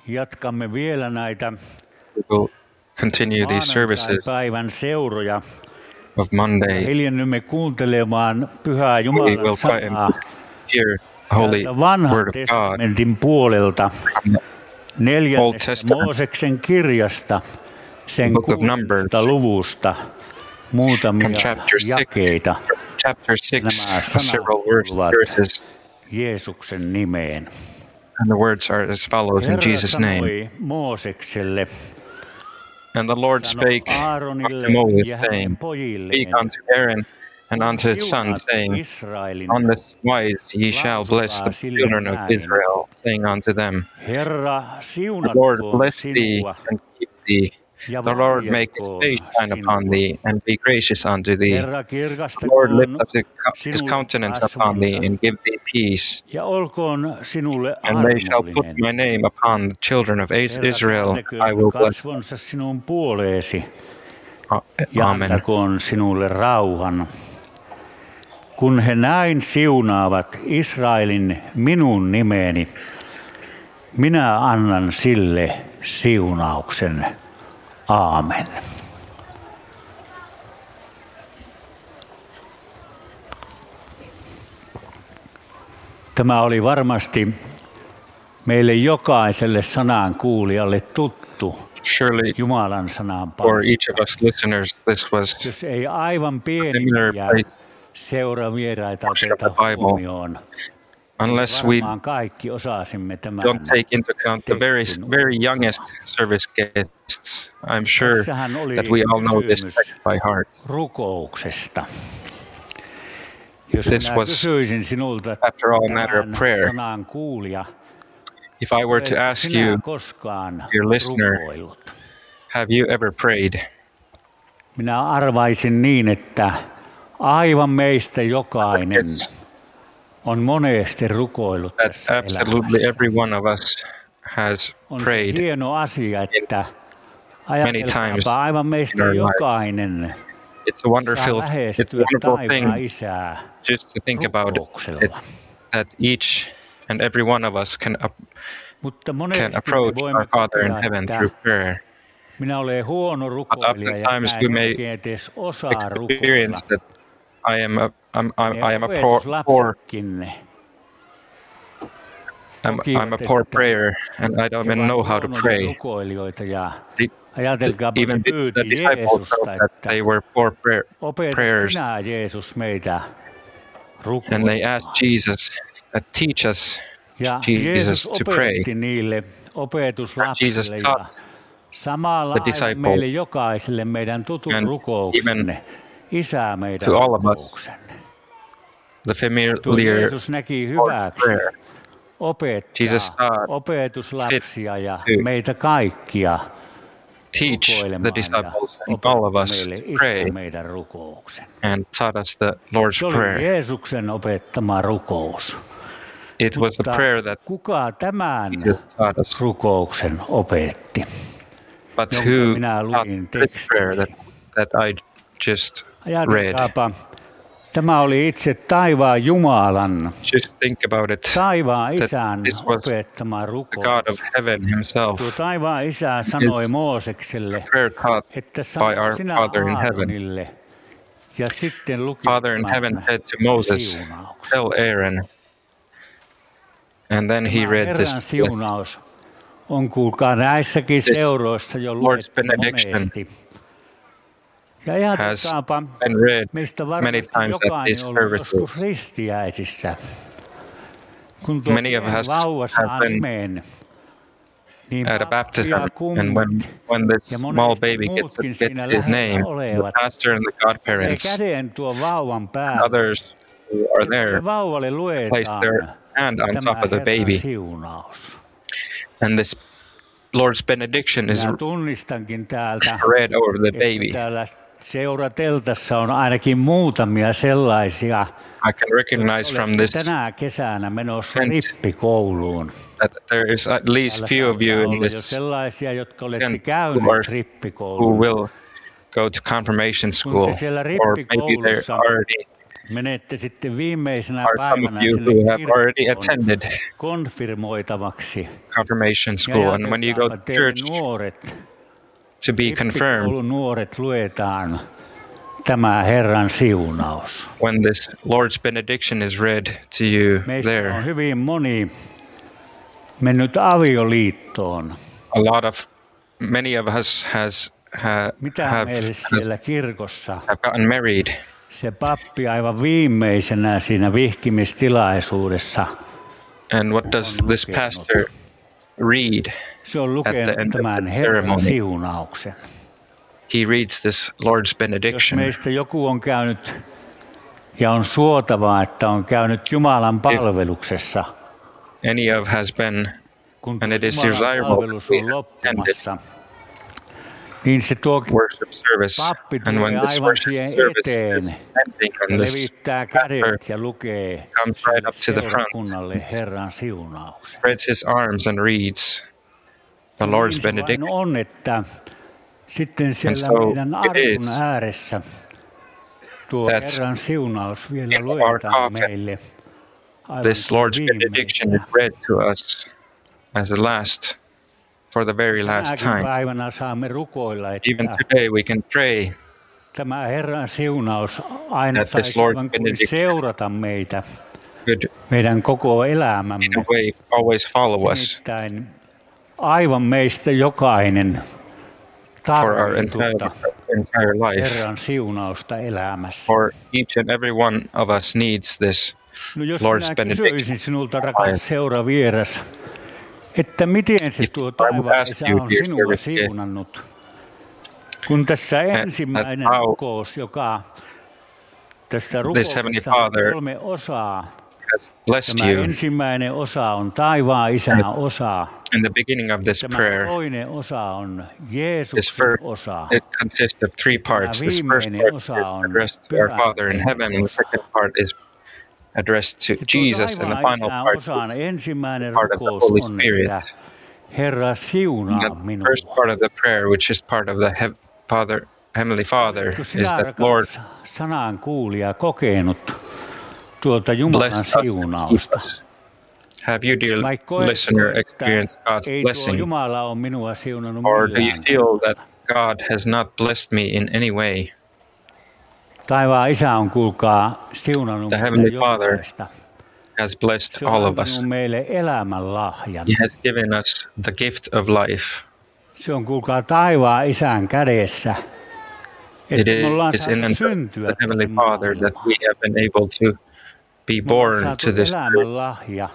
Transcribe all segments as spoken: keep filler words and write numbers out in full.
Jatkamme vielä näitä We will continue these services päivän seuroja. of Monday. Hiljennymme kuuntelemaan pyhää We Jumalan will try sanaa and hear the holy täältä vanhan word of God testamentin puolelta from the neljännestä Testament. Mooseksen kirjasta, sen Book of Numbers. kuudesta luvusta muutamia from chapter six, jakeita chapter six, Nämä several sanat verse, kuuluvat verses, Jeesuksen nimeen. and the words are as follows in Herra Jesus' name. sanoi Moosekselle, And the Lord sano spake Aaronille unto Moses, ja hänen saying, pojilleen, Speak unto Aaron and unto his son, siunaat saying, Israelin, On this wise ye shall bless the Lausukaa children of sille näin. Israel, saying unto them, Herra The Lord siunatkoon bless thee sinua and keep thee. ja The Lord make his varjelkoon face shine upon sinua. thee and be gracious unto thee. Herra The Lord lift kirkastakoon up his co- his sinulle countenance upon thee kasvonsa and give thee peace. ja olkoon sinulle And they shall put armollinen. my name upon the children of Is- Herra Israel. kääntäköön I will bless them. kasvonsa sinun puoleesi A- ja Amen. antakoon sinulle rauhan. Kun he näin siunaavat Israelin minun nimeeni, minä annan sille siunauksen. Aamen. Tämä oli varmasti meille jokaiselle sanan kuulijalle tuttu Surely Jumalan sanan for paikka. each of us listeners, this was Jos ei aivan familiar pienimpiä place, seuravieraita portion of oteta the Bible. huomioon, unless we varmaan kaikki osasimme tämän. don't take into account the very, tekstin very ulkoa. youngest service guests. I'm sure Tässähän oli that we all know this kysymys text by heart. rukouksesta. Jos This minä was, kysyisin sinulta, after all, a matter of tämän prayer. sanan kuulija, If I were to oletko ask sinä you, koskaan dear listener, rukoillut? have you ever prayed? Minä arvaisin niin, että aivan meistä jokainen Yes, on monesti rukoillut that tässä absolutely elämässä. every one of us has On se prayed. hieno asia, että many times ajatelkaapa aivan meistä in our life. jokainen It's a wonderful, saa it's a lähestyä wonderful thing taivaan Isää just to think about it, rukouksella. that each and every one of us can ap- Mutta monesti can me approach voimme our Father in kokea, heaven että through prayer. minä olen huono rukoilija ja oftentimes mä we en may oikein edes osaa rukoilla. Experience that I am a, I'm, I'm, I am a poor, poor Opetuslapsetkin, I'm, I'm a poor prayer, and I don't even know how to pray. rukoilijoita ja The- ajatelkaapa, Even ne the, the pyyti disciples Jeesusta, felt that että they were poor prayer, opeta prayers, sinä Jeesus meitä and rukoilemaan. they asked Jesus, uh, "Teach us, Ja Jesus, Jeesus to pray." opetti niille Jesus opetuslapsille ja taught samalla the aivan disciple meille jokaiselle meidän tutun and rukouksenne, Isä meidän to all of us rukouksen. the Tuo familiar Jeesus näki Lord's hyväksi prayer. opettaa Jesus saw opetuslapsia ja to meitä kaikkia Teach rukoilemaan the ja disciples and all of opetti us meille to pray, Isä meidän rukouksen. and taught us the Lord's Se oli prayer. Jeesuksen opettama rukous. It was the Mutta prayer that kuka tämän Jesus taught us. rukouksen opetti? But jonka who minä taught luin this prayer that, that I just read? Ajatelkaapa, tämä oli itse taivaan Jumalan, Just think about it. taivaan That Isän this was opettama The rukous. God of heaven himself. Tuo taivaan Isä sanoi Is Moosekselle, Prayer taught että by sano our sinä Father in heaven. Aaronille ja sitten luki Father in tämän heaven said to Moses, siunauksen. "Tell Aaron." And then he Tämä read Herran this siunaus on kuulkaa näissäkin This seuroissa jo Lord's luettu benediction monesti. Ja has ajatelkaapa, been read meistä many varmasti times at jokainen these on ollut joskus services. ristiäisissä. Kun tuo Many of pieni us vauva have saa been nimen, niin at a baptism, pappi ja and kummit when when this ja small monesti baby gets, muutkin gets siinä his lähellä name, the olevat, pastor and the ne godparents käden tuo vauvan and päälle. others who are there Ja vauvalle place luetaan their hand on tämä top of the Herran baby, siunaus. and this Lord's benediction is Minä tunnistankin täältä, read over the että baby. täällä seurateltassa on ainakin muutamia sellaisia, I can recognize from olette this tänä kesänä menossa tent rippikouluun. that there is at least Täällä few of you saattaa in olla jo this sellaisia, jotka olette tent who, käyneet are, who rippikouluun. will go to confirmation Kun school, te siellä or maybe they're rippikoulussa already menette sitten viimeisenä are some of päivänä you sinne who have already kirkkoon attended konfirmoitavaksi. confirmation Ja school, and when you go ajatelkaapa to teille church nuoret, to be confirmed, rippikoulun nuoret luetaan tämä Herran siunaus. when this Lord's benediction is read to you Meistä there, on hyvin moni mennyt avioliittoon. a lot of many of us has ha, Mitä have, meille has siellä kirkossa? have gotten married, Se pappi aivan viimeisenä siinä vihkimistilaisuudessa, and what does on this lukenut. pastor read? Se on At the lukenut end of tämän the Herran ceremony. siunauksen. He reads this Lord's Jos benediction. meistä joku on käynyt, ja on suotavaa, että on käynyt Jumalan palveluksessa, Any of has been, kun and it is Jumalan desirable palvelus to be on attended loppumassa, niin se tuo worship service, pappi and when tulee this aivan worship siihen service eteen is ending, ja and this levittää pastor kädet ja lukee comes right up to the front, seurakunnalle Herran siunauksen. spreads his arms and reads the Lord's Niin se vain benediction. on, että sitten siellä so meidän it arkun is ääressä tuo that Herran siunaus vielä in our luetaan coffin, meille. aivan This kuin Lord's benediction is viimeisenä. read to us as a last, for the very last Tänäkin time. päivänä saamme rukoilla, Even että today we can pray tämä Herran siunaus aina that this saisi Lord's aivan kuin benediction seurata meitä, could meidän koko elämämme. in a way always follow us Nimittäin aivan meistä jokainen for our tarvitsee entire, tuota entire life. Herran siunausta elämässä. For each and every one of us needs this No jos Lord's minä benediction. kysyisin sinulta, rakas seuravieras, että miten se If tuo I would taivaan ask Isä you, on dear sinua service guest, siunannut, kun tässä that ensimmäinen how rukous, joka tässä this Heavenly rukouksessa on Father kolme osaa, has blessed tämä you. ensimmäinen osa on taivaan Isän Yes. osa, In the beginning of this tämä prayer, toinen osa on this Jeesuksen first, osa, it consists of three parts. This first viimeinen part osa is on addressed to our Pyhän Father in heaven, and the second part is addressed to Jesus, and the final taivaan part Isän osan is ensimmäinen part of the rukous Holy on, Spirit. että Herra siunaa And the minua. first part of the prayer, which is part of the he- Father, Heavenly Father, Kun is sinä, that Lord rakas sanan kuulija, kokenut tuolta bless Jumalan us and keep siunausta. us. Have you, dear Vai koetko, listener, että experienced God's ei tuo blessing? Jumala ole minua siunannut Or do you millään? feel that God has not blessed me in any way? Taivaan Isä on, kuulkaa, siunannut The meitä Heavenly Father jokaista. has blessed Se on all of us. antanut meille elämän lahjan. He has given us the gift of life. Se on, kuulkaa, taivaan Isän kädessä. It Että me ollaan is in saatu the syntyä Heavenly tähän Father that maailmaan. we have been able to be Me ollaan born saatu to this earth, elämän lahja.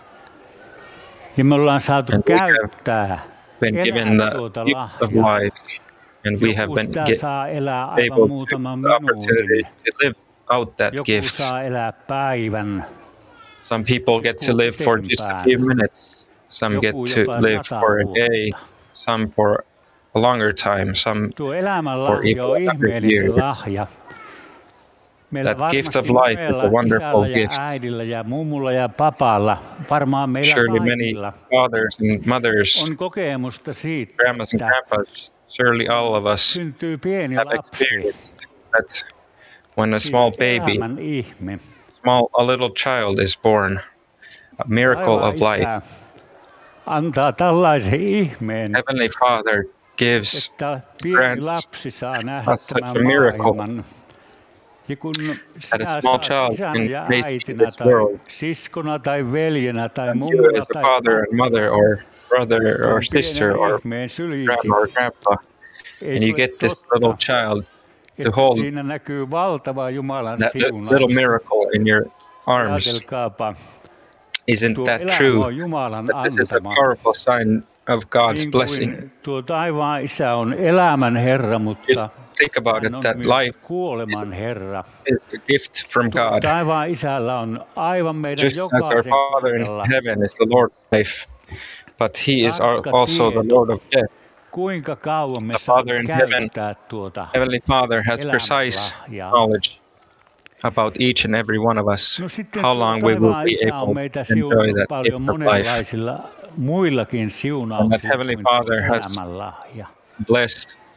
Ja me ollaan saatu And we have käyttää, been given elää the tuota gift of lahjaa. life, and we have Joku been sitä get, saa elää able aivan to muutaman the opportunity minuutin. to live out that Joku gift. saa elää päivän. Some people get to live for just a few minutes. Some get Joku to jopa live sata for a day. vuotta. Some for a longer time. Some Tuo elämän for lahja on even a hundred ihmeellinen years. lahja. Meillä That gift of varmasti life is a monella wonderful isällä ja gift. äidillä ja mummulla ja papalla, varmaan meillä Surely many kaikilla, fathers and mothers, on kokemusta siitä, grandmas and että grandpas, surely all of us syntyy pieni have lapsi, experienced that when a small siis baby, elämän ihme. small a little child is born, a miracle Taivaan of life. Isä antaa tällaisen ihmeen, Heavenly Father gives että pieni grants lapsi saa nähdä us such tämän a miracle. maailman. Ja kun That a sinä small saat child isänä can ja face äitinä this tai world. siskona tai veljenä tai And you mummola as a tai father and mother or brother or tuon sister pienen or ihmeen syliisi, grandma or grandpa, ei and you tule get this totta, little child to että hold siinä näkyy valtava Jumalan that li- siunaus. little miracle in your arms. Ajatelkaapa, Isn't tuo that elämä true? on Jumalan That this is a antama. powerful sign of God's Niin blessing. kuin tuo taivaan Isä on elämän Herra, mutta Just think about hän it, on that myös life kuoleman Herra. is a gift from Tuo God. taivaan Isällä on aivan meidän Just as our jokaisen Father in kohdalla, heaven is the Lord of life, but He is our- tarkka also the tieto, Lord of death. kuinka kauan me The saamme Father in heaven, käyttää tuota. Heavenly Father has Elämän precise lahjaa. knowledge about each and every one of us, No sitten how tuo long we will taivaan be Isä on able meitä to enjoy siunannut that paljon gift of life. monenlaisilla muillakin And siunauksilla that Heavenly kuin tuo Father has elämän lahja. blessed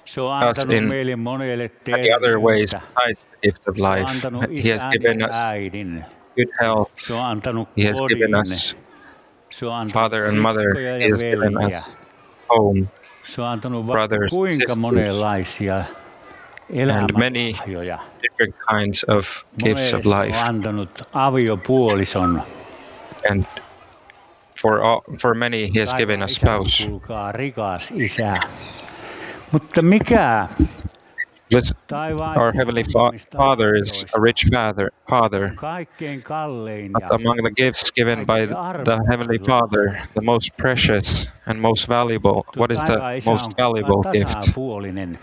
Se on us antanut in meille monelle many other ways terveyttä. besides the gift of Se on life. antanut He has isän given ja us äidin. good health. Se on antanut He has given kodin. us Se on antanut father and mother. siskoja He ja has given veljiä. us home Se on antanut vaikka brothers, kuinka sisters, monenlaisia and many elämänlahjoja. different kinds of gifts of Monelle se life. on antanut aviopuolison. And for all, for many, He has given a spouse. Kuulkaa, rikas isä. Mutta mikä This, taivaan our heavenly fa- Father is a rich father, father. kaikkein kallein But ja among the gifts given by the Heavenly Father, the most precious and most valuable, what is the taivaan isä most on valuable gift? tasapuolinen.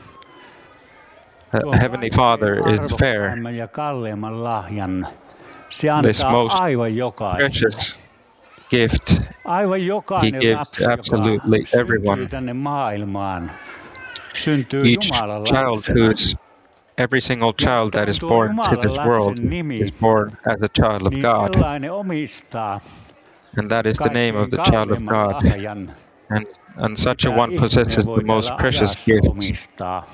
The Heavenly Father is fair. Arvokkaimman ja kalleimman lahjan. Se This antaa most aivan jokaiselle. precious gift, Aivan He jokainen gives lapsi, absolutely joka everyone. syntyy tänne maailmaan, syntyy Each Jumalan child lapsena. who's every single child that is born to this world is born as a child of Niin God, sellainen omistaa and that is the name of the kaikkein child of kalleimman God. lahjan, And, and such a mitä one possesses ihminen voi the most täällä precious ajassa gift omistaa.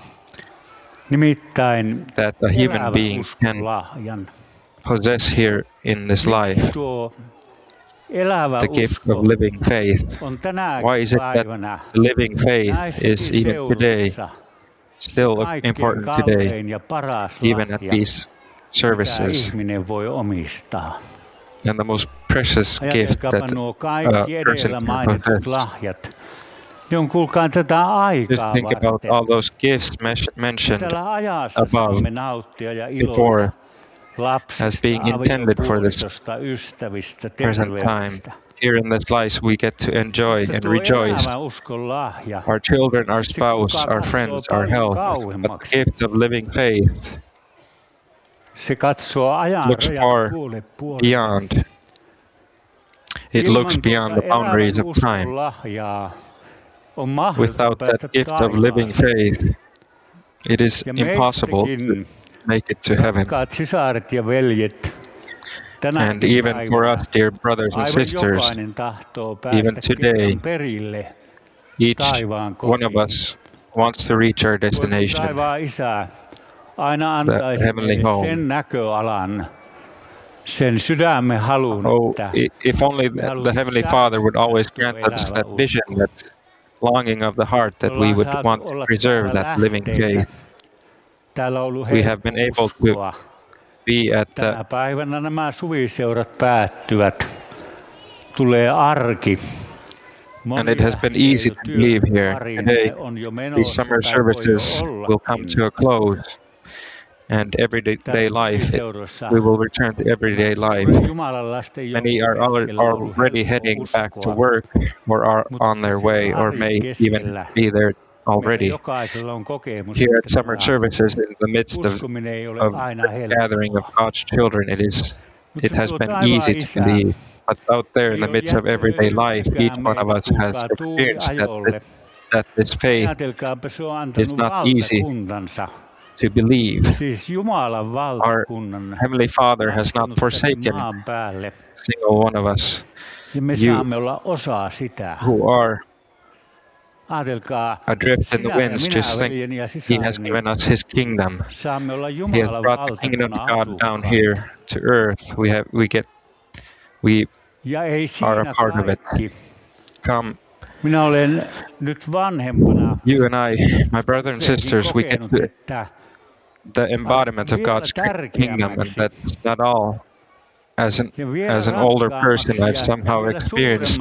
Nimittäin that a human elävän being can uskon lahjan. possess here in this life, Miksi tuo elävä the gift usko of living faith. on tänä Why is it that päivänä the living faith näissäkin is even today seuduissa still kaikkein important today, kallein ja paras even at lahja, these mitä services, ihminen voi omistaa. and the most precious gift Ajatelkaapa that nuo a kaikki person edellä can mainitut possess. lahjat. Ne on kuulkaa tätä Just aikaa think about varten. all those gifts mes- mentioned Tällä ajassa above saamme nauttia ja before iloita lapsista, as being intended for this aviopuolisosta, ystävistä, present time. terveydestä. Here in this life, we get to enjoy Mutta and tuo rejoice. elämän uskon lahja, Our children, our se spouse, kuulkaa our katsoo friends, our paljon health, but kauemmaksi. the gift of living faith Se katsoo ajan looks rajan far puolen puolen. beyond. It Ilman looks beyond tuota the boundaries of elämän uskon time. lahjaa on mahdoton Without päästä that gift of living taivaaseen. faith, it is Ja impossible to meistäkin, make it to heaven. rakkaat sisaret ja veljet, And tänäkin even for päivänä us, dear brothers and aivan sisters, jokainen tahtoo even päästä today, kerran perille each taivaan one of kotiin. us wants to reach our Voi kun destination, taivaan Isä aina antaisi heavenly meille home. sen näköalan, sen sydämen halun, Oh, että i- if only the, the Heavenly Father would always grant us that vision, that longing of the heart, that we would want to preserve that living faith. täällä on ollut We have been able to uskoa. be at Tänä the päivänä nämä suviseurat päättyvät. Tulee arki. and it has been easy to believe here. Today, these summer services will come to a close, and everyday day life, we will return to everyday life. Many are al- already heading back to work or are on their way or may even be there already. Here at summer services, in the midst of, of the gathering of God's children, it is it has been easy to believe. But out there in the midst of everyday life, each one of us has experienced that, that, that this faith is not easy to believe. Our Heavenly Father has not forsaken a single one of us you who are adrift in the winds. Just think, He has given us His kingdom. He has brought the kingdom of God down here to earth. We have, we get, we are a part of it. Come, Minä olen nyt vanhempana. you and I, my brother and sisters, we get to the embodiment of God's kingdom, and that's not all. As an as an older person, I've somehow experienced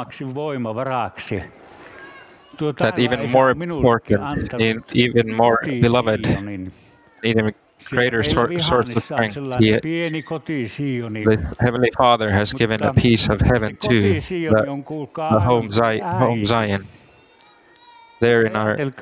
that even more important, in, even more beloved, even greater sor- source of strength. He, the Heavenly Father has given a piece of heaven to the, the home, Zion, home Zion. There in our in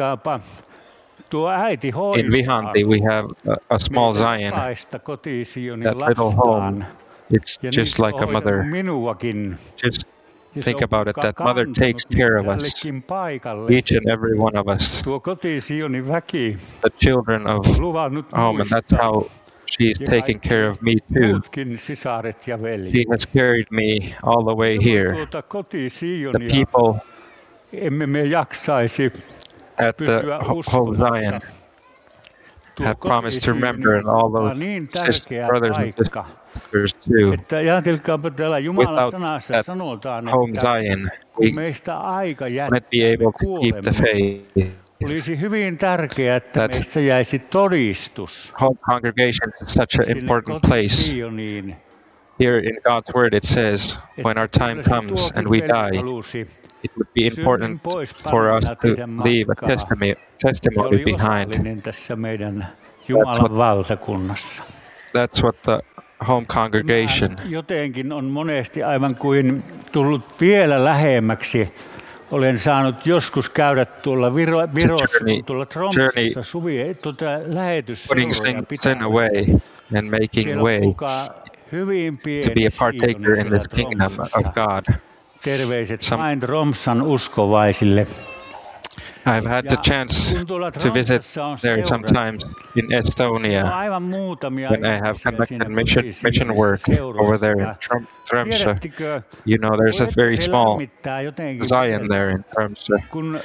Vihanti, we have a, a small Zion, that little home. It's just like a mother. Just think about it, that mother takes care of us, each and every one of us, the children of home, and that's how she's taking care of me too. She has carried me all the way here. The people, at the whole Zion have promised to remember, and all those sisters, brothers and sisters too. Without that home Zion, we might be able to keep the faith. Olisi hyvin tärkeää, että meistä jäisi todistus. Home congregation is such an important place. Here in God's word it says, when our time comes and we die, it would be important for us to leave a testimony, testimony behind. That's what, that's what the home congregation. Jotenkin on monesti aivan kuin tullut vielä lähemmäksi. Olen saanut joskus käydä tuolla Viro, Virossa, tuolla Tromsassa suvi, tuota lähetysseuroja pitämässä. And making way to be a partaker in this kingdom of God. Terveiset vain Tromsan uskovaisille. I've had the chance to visit there sometimes in Estonia when I have conducted mission, mission work over there in Tromsø. You know, there's a very small Zion there in Tromsø.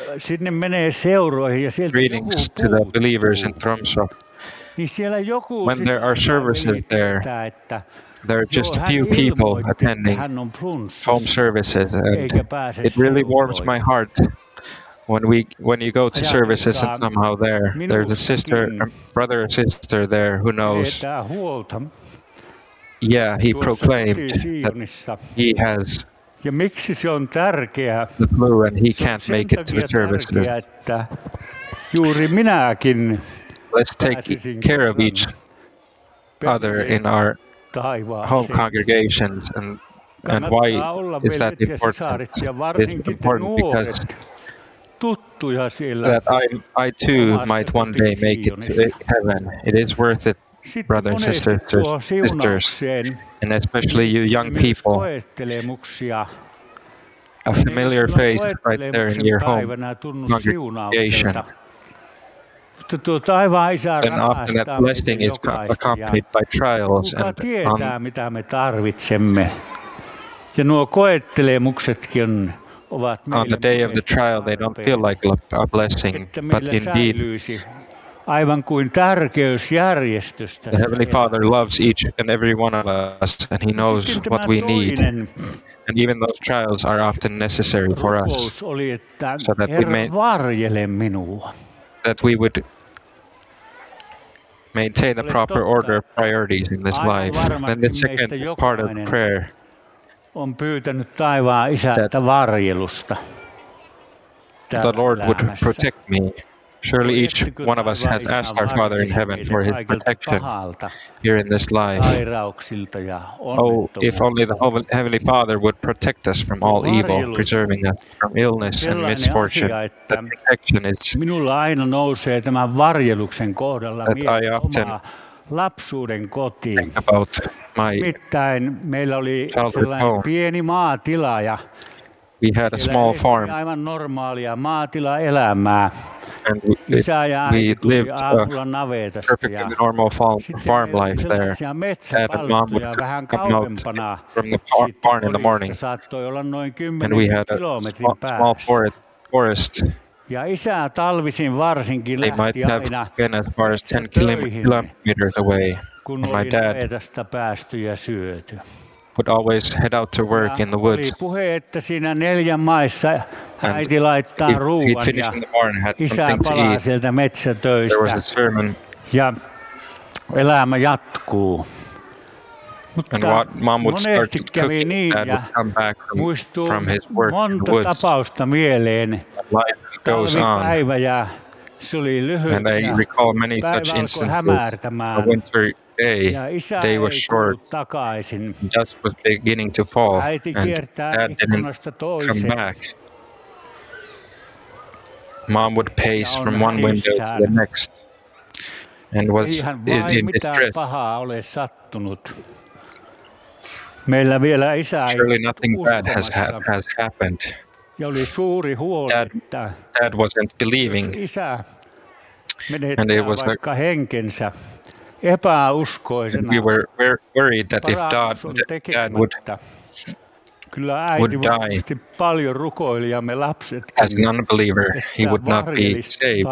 Greetings to the believers in Tromsø. When there are services there, there are just a few people attending home services, and it really warms my heart when we when you go to services and somehow there there's a sister, a brother or sister there who knows. Yeah, he proclaimed that he has the flu and he can't make it to the services. Let's take care of each other in our home congregations. And and why is that important? It's important because that I, I too might one day make it to heaven. It is worth it, brothers and sisters, sisters, and especially you young people. A familiar face right there in your home congregation. And often that blessing is accompanied by trials, and on, on the day of the trial they don't feel like a blessing, but indeed the Heavenly Father loves each and every one of us, and He knows what we need. And even those trials are often necessary for us, so that we may, that we would maintain the proper order of priorities in this life. Then the second part of prayer, on pyytänyt taivaan isältä varjelusta. The Lord would protect me. Surely each one of us has asked our Father in heaven for His protection here in this life. Oh, if only the Heavenly Father would protect us from all evil, preserving us from illness and misfortune. That protection is minulla aina nousee tämän varjeluksen kohdalla mieleen lapsuuden kotiin. About my Nimittäin meillä oli sellainen pieni maatila ja we had a small farm. Aivan normaalia maatilaelämää. And we, Isä ja äiti tuli aamulla navetasta. Perfectly normal farm, farm life there. Dad and Mom would come out from the barn in the morning. And we had a small, small forest. forest. Ja isä talvisin varsinkin they lähti might have aina been as far as ten kilometers away. Kun and oli my dad navetasta päästy ja syöty. would always head out to work ja in the woods. Oli puhe, että siinä neljän maissa äiti laittaa ruuan ja isä palaa sieltä metsätöistä. There was a sermon. Ja elämä jatkuu. Mutta and what mom would start cooking, niin, dad would come back from, from his work in the monta woods. tapausta mieleen. Life goes on. Ja se oli lyhyt and I recall many such instances. A winter day, day was short, dusk was beginning to fall, and dad didn't come back. Mom would pace from one window to the next, and was in distress. Meillä vielä isä Surely nothing bad has, ha- has happened. Ja oli suuri huoli, Dad, että Dad wasn't believing. Isä And it was vaikka henkensä epäuskoisena. We were worried that if Dad, Dad would would die as an unbeliever, he would not be saved.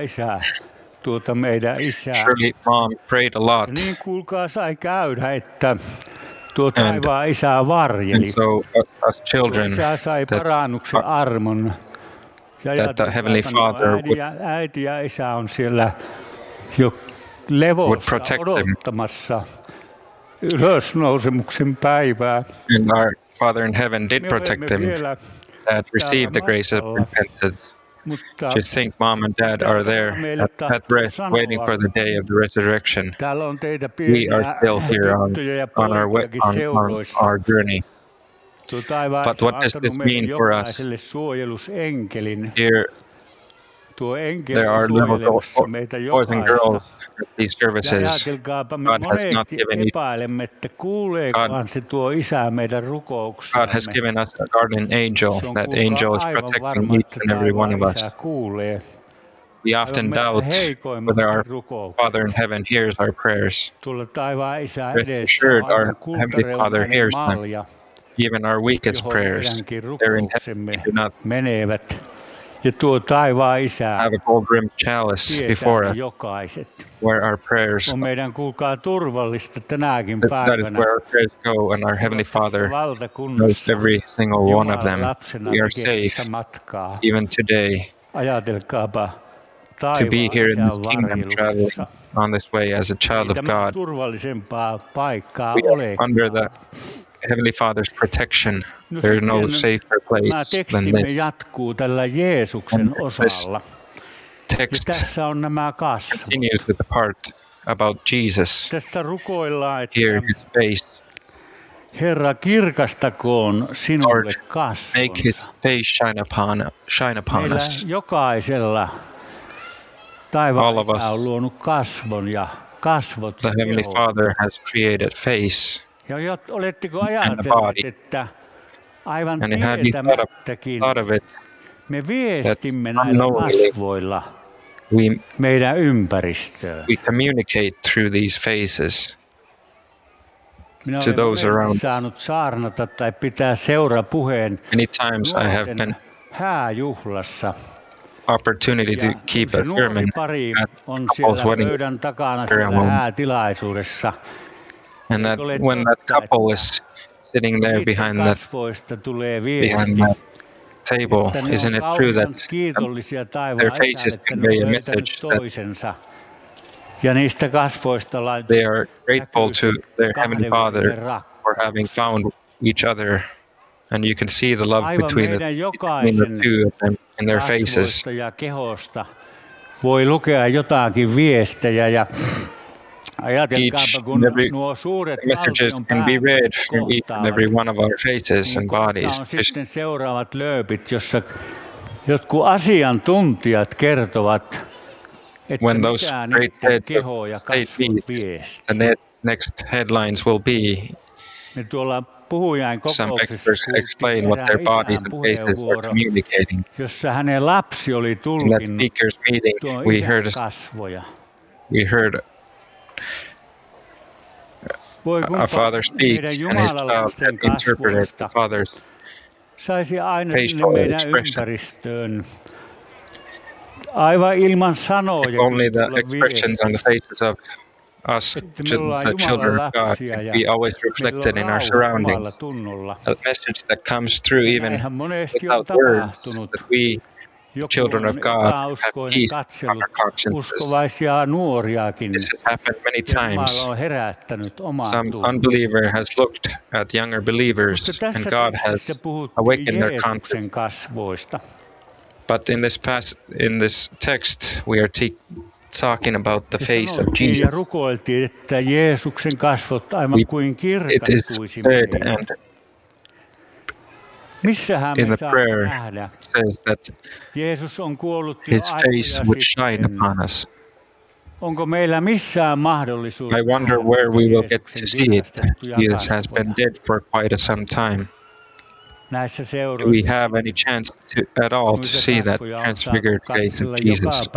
Surely mom prayed a lot. Niin kuulkaa sai käydä, että tuo taivaan isä varjeli. So as children, isä sai parannuksen armon. That the Heavenly Father would, äiti ja isä on siellä jo levossa odottamassa ylösnousemuksen päivää. And our Father in heaven did protect them that received the grace of repentance. Just think mom and dad are there at, at rest, waiting for the day of the resurrection. We are still here on, on, our, on, on our journey. But what does this mean for us? Here, there are little boys and girls at these services. God has not given you, God, God has given us a guardian angel. That angel is protecting each and every one of us. We often doubt whether our Father in heaven hears our prayers. Rest assured, our Heavenly Father hears them. Even our weakest prayers, they're in heaven, we do not have a gold-rimmed chalice before us, where our prayers, that is where our prayers go, and our Heavenly Father knows every single one of them. We are safe, even today, to be here in this kingdom, traveling on this way as a child of God. We are under the Heavenly Father's protection. There is no safer place than this. This text continues with the part about Jesus. Here, his face. Lord, make his face shine upon, shine upon us. All of us, the Heavenly Father has created face. And the body. And have you thought of, thought of it that unknowingly we, we communicate through these faces to those around us. Many times I have been opportunity to keep a sermon at couple's wedding ceremony. And that when that couple is sitting there behind that, behind that table, isn't it true that their faces convey a message that they are grateful to their Heavenly Father for having found each other, and you can see the love between the, between the two of them in their faces. Each and every messages can be read from each and every one of our faces and bodies. When those great heads of state meet, the next headlines will be some experts explain what their bodies and faces are communicating. In that speaker's meeting, we heard we heard a father speak, and his child had interpreted the father's facial expression. If only the expressions on the faces of us, the children of God, can be always reflected in our surroundings. A message that comes through even without words, that we, children of God, have peace on our consciences. This has happened many times. Some unbeliever has looked at younger believers, and God has awakened their conscience. But in this past, in this text, we are te- talking about the face of Jesus. We, it is said, and in the prayer, it says that his face would shine upon us. I wonder where we will get to see it. Jesus has been dead for quite a some time. Do we have any chance to, at all to see that transfigured face of Jesus?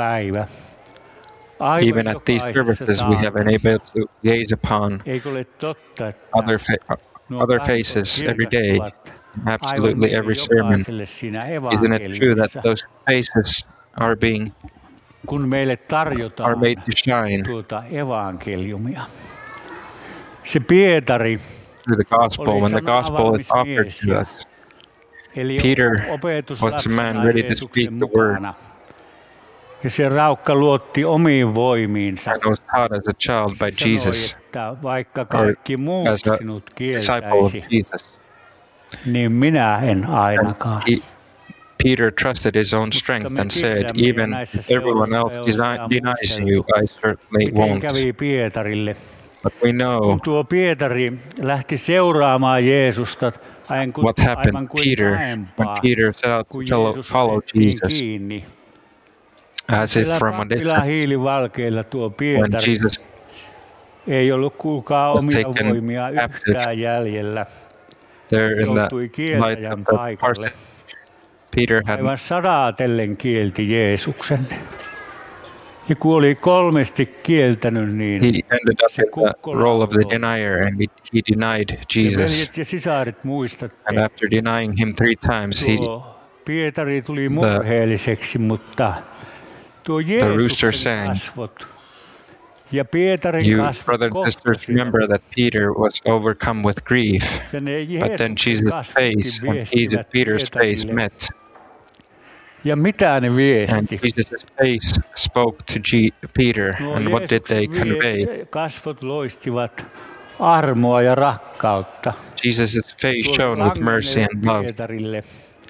Even at these services, we have been able to gaze upon other, fa- other faces every day. absolutely every sermon. Isn't it true that those faces are being kun meille tarjotaan are made to shine tuota evankeliumia. Se Pietari through the gospel, when the gospel is offered to us? Peter was a man ready to speak the word. Ja se raukka luotti omiin voimiinsa. And was taught as a child by Se Jesus, sanoi, että vaikka kaikki muut as a sinut disciple of kieltäisi, Jesus. niin minä en And ainakaan. he, Peter trusted his own strength and said, even if everyone else desi- denies you, I certainly Miten won't. kävi Pietarille? But we know Kun tuo Pietari lähti seuraamaan Jeesusta, aivan kuin, what happened aivan kuin Peter when näempaa, Peter set out to kun follow, Jeesus follow otettiin Jesus, kiinni. as if Siellä from a pappilan distance. hiilivalkeilla tuo When Pietari Jesus ei ollut kuulkaa was omia taken voimia captive yhtään jäljellä. there in Joutui the light kieltäjän of the paikalle. parsonage, Peter had Aivan sadaatellen kielti Jeesuksen. Ja kun oli kolmesti kieltänyt, niin he ended up se in the kukko role of the lauloi. denier, and he, he denied Ja Jesus. veljet ja sisaret, muistatte, And after denying him three times, he tuo Pietari tuli murheelliseksi, mutta tuo rooster Jeesuksen sang. kasvot ja Pietarin you kasvot brothers and sisters kohtasivat. remember that Peter was overcome with grief, Ja ne but then Jeesuksen Jesus' kasvotkin face and viestivät Peter's face Pietarille. met, Ja mitä ne and viesti? Jesus' face spoke to G- Peter, Nuo and what did they Jeesuksen vie- convey? kasvot loistivat armoa ja rakkautta. Jesus' face Tuo shone with mercy and love Pietarille.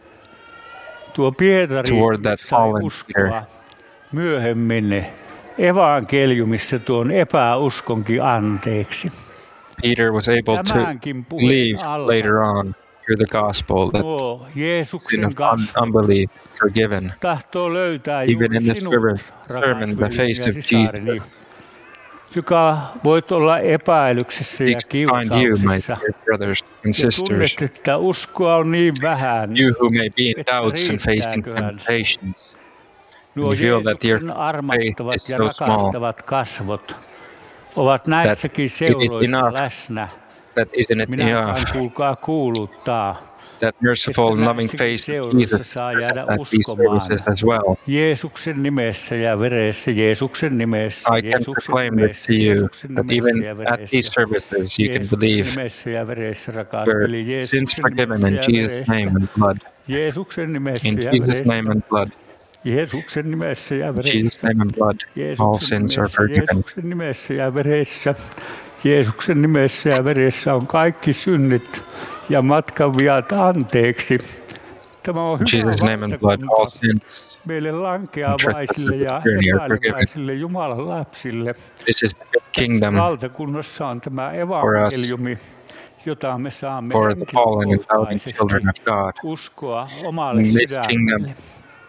Tuo Pietari toward that sai fallen uskoa Peter. myöhemmin evankeliumissa tuon epäuskonkin anteeksi. Peter was able to Tämänkin puheen leave alla later on through the gospel that tuo sin Jeesuksen of un- kasvot unbelief forgiven. tahtoo löytää Even juuri in this sinut, sermon, rakas sermon, the veljeni face ja of sisareni, Jesus joka voit olla epäilyksessä ja seeks to find you, my kiusauksessa. dear brothers and Ja sisters, tunnet, että uskoa on niin vähän. you who may be in että doubts and facing riittääköhän se. temptations, Nuo and you feel that your Jeesuksen faith armahtavat is ja so small, rakastavat kasvot ovat näissäkin it is seuroissa enough. läsnä. that isn't it Minä enough? saan kuulkaa kuuluttaa, That merciful and että loving näissäkin face of seuroissa Jesus saa present jäädä at these uskomaan services as well. Jeesuksen nimessä ja veressä, Jeesuksen nimessä, I can Jeesuksen proclaim this nimessä, to you, Jeesuksen that nimessä even ja at veressä. these services you can Jeesuksen believe nimessä ja veressä, rakas your veli, sins Jeesuksen forgiven nimessä in ja Jesus' veressä. name and blood. Jeesuksen nimessä In ja Jesus' veressä. name and blood. Jeesuksen nimessä ja In veressä. Jesus' name and blood. All Jeesuksen sins are nimessä, forgiven. Jeesuksen nimessä ja veressä. Jeesuksen nimessä ja veressä on kaikki synnit ja matkan viat anteeksi. Tämä on In hyvä Jesus' name and blood. All valtakunta sins meille and lankeavaisille trespasses ja of journey are forgiven. epäileväisille Jumalan lapsille. This is the good kingdom Valtakunnassa on tämä evankeliumi, jota me saamme for the fallen and doubting henkilökohtaisesti children of God. uskoa omalle In this kingdom sydämelle.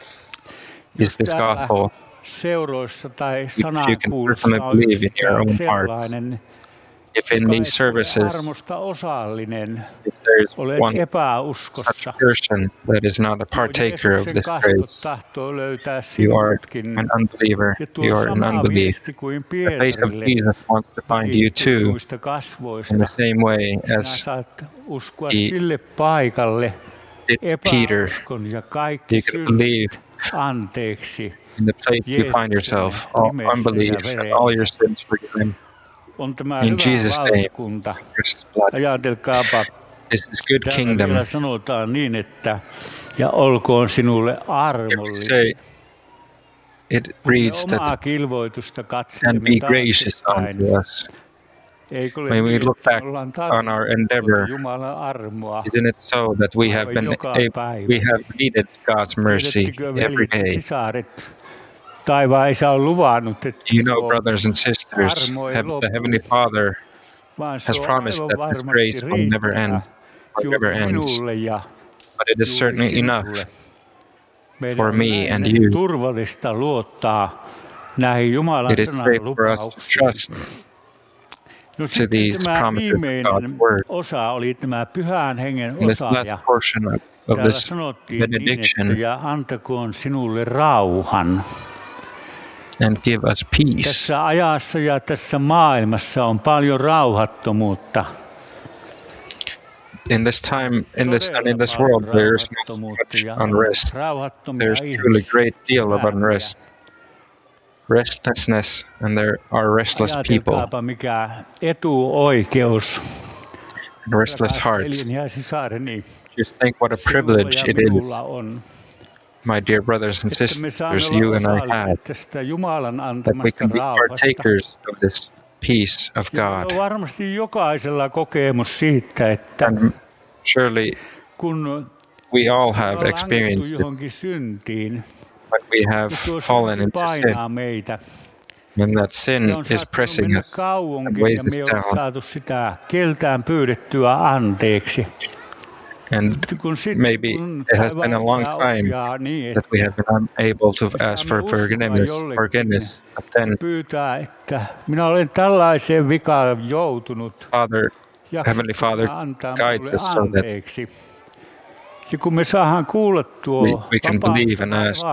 is Jos this täällä gospel seuroissa tai you can sanankuulussa personally on believe in your own yhtään heart. sellainen, If in joka ei these ole services, armosta osallinen, if there is olet one such epäuskossa. person that is not a partaker of Jeesuksen this kasvot grace, tahtoo löytää you are sinutkin. an unbeliever. Ja tuo You are an sama unbelief. viesti kuin The face of Pietarille Jesus wants to find you too niistä kasvoista. in the same way Sinä as saat uskoa he sille paikalle did Peter. epäuskon ja kaikki You can synnit believe anteeksi. in the place you find yourself, all unbelief and all your sins forgiven. On tämä In hyvä Jesus' name. valtakunta. Precious blood. Ajatelkaapa, This is good täällä kingdom. vielä sanotaan niin, että ja olkoon sinulle Here we armollinen. say, it reads Omaa that kilvoitusta and katselemme be gracious taaksepäin. unto us. Eikö ole When we niin, look että back me ollaan on tarvittu our endeavor, Jumalan armoa? isn't it so that we have been Joka able, päivä. we have needed God's mercy Tiedättekö, every veljet ja day? sisaret, taivaan Isä on luvannut, että You know, tuo brothers and sisters, armo ei have, lopu, the Heavenly Father vaan se has on promised aivan that this varmasti grace will never end, riittää or juuri never ends, minulle ja but it is juuri certainly enough sinulle. Meidän for on me näin and you. turvallista luottaa näihin Jumalan It is sanan safe for us to lupauksiin. trust No to sitten these tämä promises of God's viimeinen word. osa oli tämä pyhän hengen In this osa last ja portion of, of täällä this sanottiin niin, että benediction, ja antakoon sinulle rauhan. and give us peace. Tässä ajassa ja tässä maailmassa on paljon rauhattomuutta. in this time, in this and in this world, there's not much unrest. There's truly great deal of unrest, restlessness, and there are restless people and restless hearts. Just think what a privilege it is, my dear brothers and sisters, you and I have, that we can be partakers of this peace of God. And surely we all have experienced it when we have fallen into sin, when that sin is pressing us and weighs us down. And maybe it has been a long time that we have been unable to ask for forgiveness, forgiveness. But then, Father, Heavenly Father guides us so that we, we can believe and ask,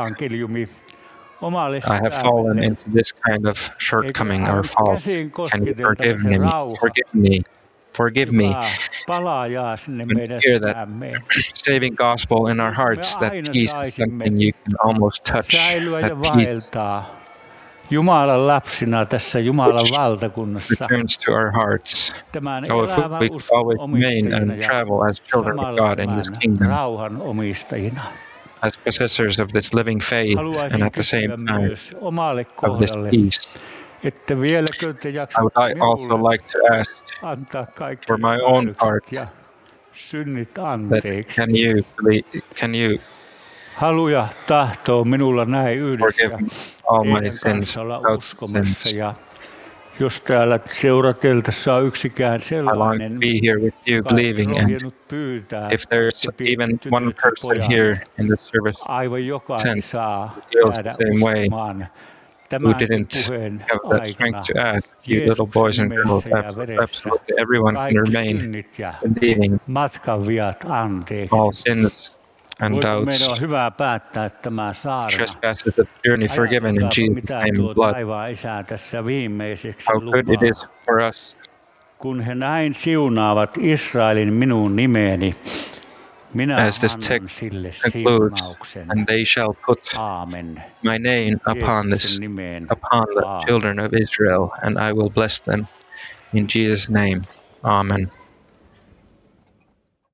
I have fallen into this kind of shortcoming or fault. Can you forgive me? Forgive me. Forgive me. When you hear that saving gospel in our hearts, that peace is something you can almost touch. That peace returns to our hearts. Oh, if we could always remain and travel as children of God in this kingdom, as possessors of this living faith, and at the same time of this peace. I would also like to ask for my own part that can you, can you forgive all my sins without sins. Jos täällä seurateltassa on yksikään sellainen, be here with you believing, and if there's even one person here in the service tent who feels the same way, who didn't have that strength to ask, you little boys and girls, absolutely everyone can remain believing all sins and doubts, trespasses of journey forgiven in Jesus' name and blood. How good it is for us. Kun he näin siunaavat Israelin minun nimeeni, as this text concludes, and they shall put my name upon this, upon the children of Israel, and I will bless them in Jesus' name. Amen.